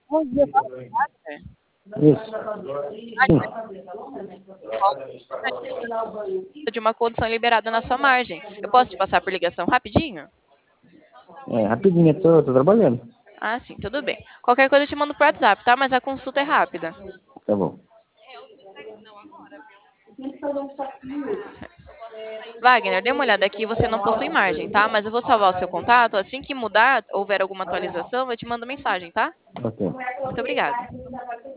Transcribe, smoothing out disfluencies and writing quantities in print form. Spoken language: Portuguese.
Bom dia, fala, Wagner. Isso. Sim. Wagner, de uma condição liberada na sua margem. Eu posso te passar por ligação rapidinho? É, rapidinho, eu tô trabalhando. Ah, sim, tudo bem. Qualquer coisa eu te mando por WhatsApp, tá? Mas a consulta é rápida. Tá bom. Wagner, dê uma olhada aqui, você não possui margem, tá? Mas eu vou salvar o seu contato. Assim que mudar, houver alguma atualização, eu te mando mensagem, tá? Ok. Muito obrigada.